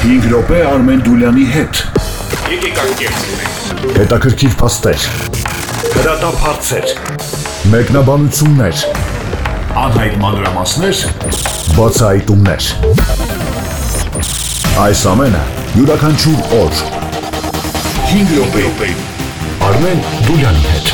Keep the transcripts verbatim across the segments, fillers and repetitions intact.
հինգ րոպե Արմեն Դուլյանի հետ։ Եկեք անկեղծենք։ Հետաքրքիր փաստեր, հրատապ հարցեր, մեկնաբանություններ, անհայտ մանրամասներ, բացահայտումներ։ Այս ամենը յուրաքանչյուր օր հինգ րոպե Արմեն Դուլյանի հետ։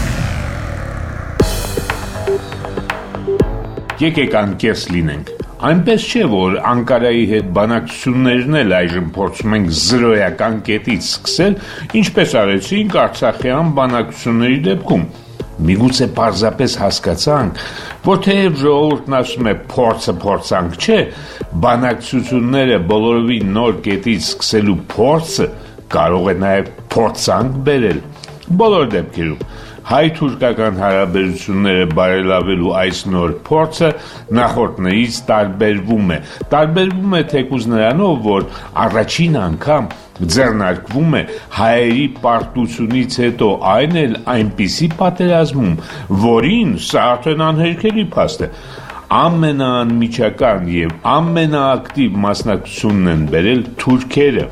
Եկեք անկեղծ լինենք։ Այնպես չէ, որ Անկարայի հետ բանակցություններն էլ այժմ փորձում ենք զրոյական կետից սկսել, ինչպես արեցինք Արցախյան բանակցությունների դեպքում։ Միգուցե պարզապես հասկացանք, որ թեև ժողովուրդն ասում է փորձը փորձանք չէ, բանակցությունները բոլորովին նոր կետից սկսելու փորձը կարող է նաև փորձանք բերել։ Բոլոր դեպքերում հայ-թուրքական հարաբերությունները բարելավելու այս նոր փորձը նախորդներից տարբերվում է։ Տարբերվում է թեկուզ նրանով, որ առաջին անգամ ձեռնարկվում է հայերի պարտությունից հետո այն էլ այնպիսի պատերազմում, որին սա արդեն անհերքելի փաստ է, ամենաանմիջական եւ ամենաակտիվ մասնակցությունն են բերել թուրքերը։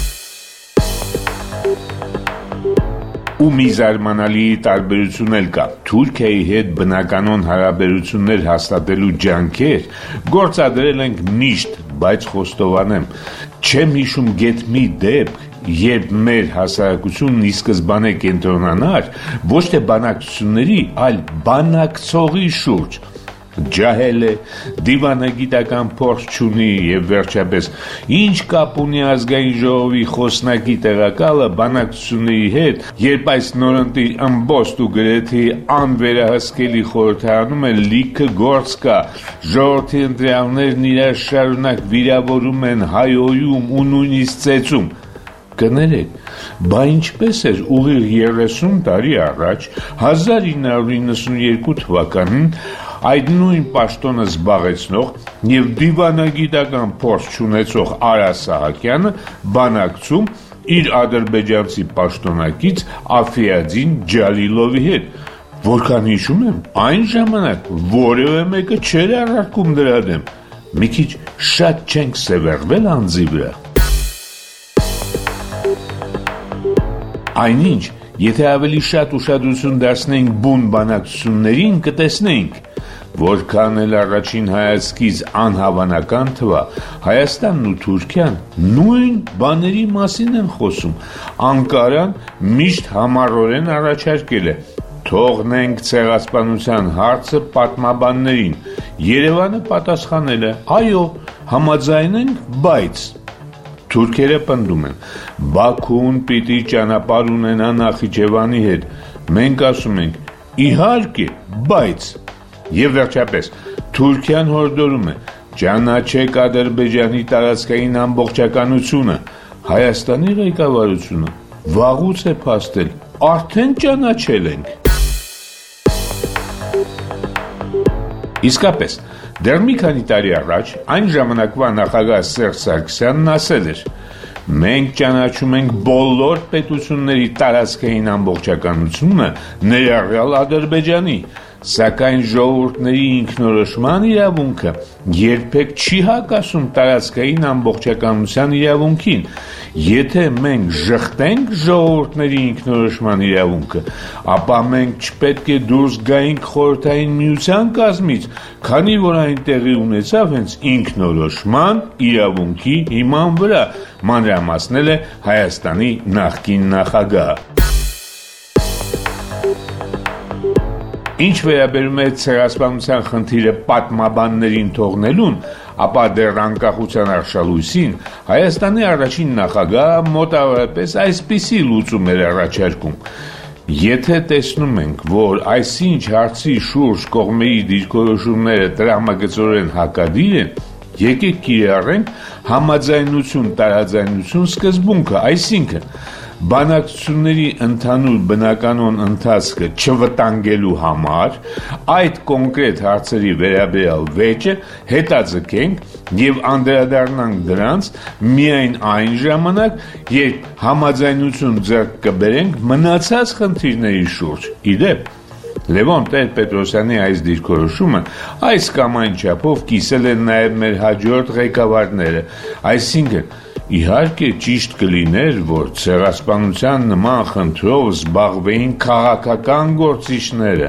Ու մի զարմանալի տարբերություն էլ կա։ Թուրքիայի հետ բնականոն հարաբերություններ հաստատելու ջանքեր գործադրել ենք միշտ, բայց խոստովանեմ, չեմ հիշում գեթ մի դեպք, երբ մեր հասարակությունն ի սկզբանե կենտրոնանար ոչ թե բանակցությունների, այլ բանակցողի շուրջ։ Ջահել է, դիվանագիտական փորձ չունի եւ վերջապես ինչ կապ ունի ազգային ժողովի խոսնակի տեղակալը բանակցությունների հետ, երբ այս նորընտիր ըմբոստ ու գրեթե անվերահսկելի խորհրդարանում է լիքը գործ կա, ժողովրդի ընտրյալներն իրար շարունակ վիրավորում են, հայոյում ու նույնիսկ ծեծում։ Կներեք, բա ինչպես էր ուղիղ երեսուն տարի առաջ, հազար ինը հարյուր իննսունուերկու թվականին այդ նույն պաշտոնը զբաղեցնող եւ դիվանագիտական փորձ չունեցող Արա Սահակյանը բանակցում իր ադրբեջանցի պաշտոնակից Աֆիադին Ջալիլովի հետ, որքան հիշում եմ, այն ժամանակ որևէ մեկը չէր առարկում դրա դեմ։ Մի քիչ շատ չենք սևեռվել անձի վրա։ Այնինչ, եթե ավելի շատ ուշադրություն դարձնենք բուն բանակցություններին, կտեսնենք, որքան էլ առաջին հայացքից անհավանական թվա, Հայաստանն ու Թուրքիան նույն բաների մասին են խոսում։ Անկարան միշտ համառորեն առաջարկել է. թողնենք ցեղասպանության հարցը պատմաբաններին։ Երևանը պատասխանել է. այո, համաձայն ենք, բայց թուրքերը պնդում են. Բաքուն պիտի ճանապարհ ունենա Նախիջևանի հետ։ Մենք ասում ենք. իհարկե, բայց եւ վերջապես Թուրքիան հորդորում է. ճանաչեք Ադրբեջանի տարածքային ամբողջականությունը։ Հայաստանի ղեկավարությունը վաղուց է փաստել. արդեն ճանաչել ենք։ Իսկապես, դեռ մի քանի տարի առաջ այն ժամանակվա նախագահ Սերժ Սարգսյանն ասել էր. մենք ճանաչում ենք բոլոր պետությունների տարածքային ամբողջականությունը, ներառյալ Ադրբեջանի, սակայն ժողովուրդների ինքնորոշման իրավունքը երբեք չի հակասում տարածքային ամբողջականության իրավունքին։ Եթե մենք ժխտենք ժողովուրդների ինքնորոշման իրավունքը, ապա մենք չպետք է դուրս գայինք խորհրդային միության կազմից, քանի որ այն տեղի ունեցավ հենց ինքնորոշման իրավունքի հիման վրա, մանրամասնել է Հայաստանի նախկին նախագահը։ Ինչ վերաբերում է ցեղասպանության խնդիրը պատմաբաններին թողնելուն, ապա դեռ անկախության արշալույսին Հայաստանի առաջին նախագահը մոտավորապես այսպիսի լուծում էր առաջարկում. եթե տեսնում ենք, որ այսինչ հարցի շուրջ կողմերի դիրքորոշումները տրամագծորեն հակադիր են, եկեք կիրառենք համաձայնություն տարաձայնություն սկզբունքը, այսինքն բանակցությունների ընդհանուր բնականոն ընթացքը չվտանգելու համար այդ կոնկրետ հարցերի վերաբերյալ վեճը հետաձգենք եւ անդրադառնանք դրանց միայն այն ժամանակ, երբ համաձայնություն ձեռք կբերենք մնացած խնդիրների շուրջ։ Իդեպ, Լևոն Տեր-Պետրոսյանի այս դիրքորոշումը այս կամ այն չափով կիսել են նաև մեր հաջորդ ղեկավարները, այսինքն Իհարկե ճիշտ կլիներ, որ ցեղասպանության նման խնդրով զբաղվեին քաղաքական գործիչները։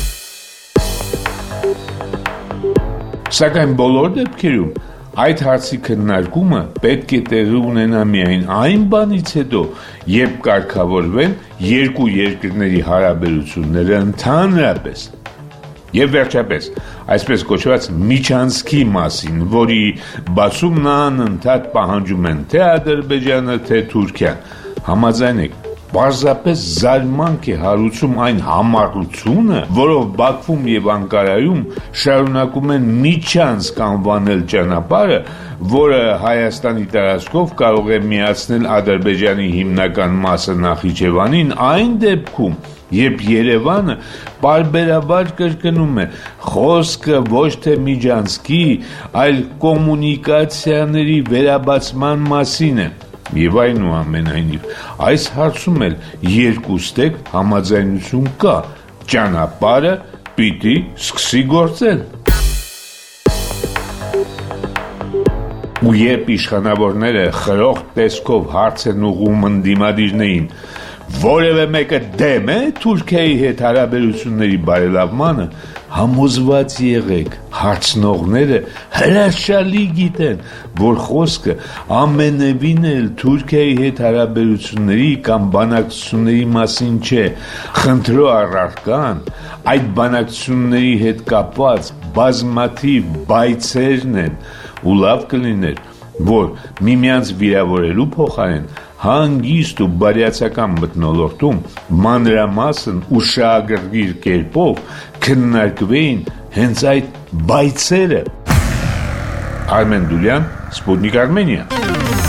Սակայն բոլոր դեպքերում այդ հարցի քննարկումը պետք է տեղի ունենա միայն այն բանից հետո, երբ կարգավորվեն երկու երկրների հարաբերությունները ընդհանրապես։ Եվ վերջապես, այսպես կոչված միջանցքի մասին, որի բացումն անընդհատ պահանջում են թե Ադրբեջանը, թե Թուրքիան, համաձայն եք, պարզապես զարմանք է հարուցում այն համառությունը, որով Բաքվում և Անկարայում շարունակում են միջանցք անվանել ճանապարհը, որը Հայաստանի տարածքով կարող է միացնել Ադրբեջանի հիմնական մասը Նախիջևանին, այն դեպքում, երբ Երևանը պարբերաբար կրկնում է խոսքը ոչ թե միջանցքի, այլ կոմունիկացիաների վերաբացման մասին է։ Եվ այնուամենայնիվ, այս հարցում էլ երկուստեք համաձայնություն կա, ճանապարհը պիտի սկսի գործել։ Ու երբ իշխանավորները խրոխտ տեսքով հարց են ուղղում ընդդիմադիրներին, որևէ մեկը դեմ է Թուրքիայի հետ հարաբերությունների բարելավմանը, համոզված եղեք, հարցնողները հրաշալի գիտեն, որ խոսքը ամենևին էլ Թուրքիայի հետ հարաբերությունների կամ բանակցությունների մասին չէ, խնդրո առարկան այդ բանակցությունների հետ կապված բազմաթիվ բայցերն են, ու լավ կլիներ, որ միմյանց վիրավորելու փոխարեն հանգիստ ու բարյացակամ մթնոլորտում մանրամասն ու շահագրգիռ կերպով քննարկվեին հենց այդ բայցերը։ Արմեն Դուլյան, Սպուտնիկ Արմենիա։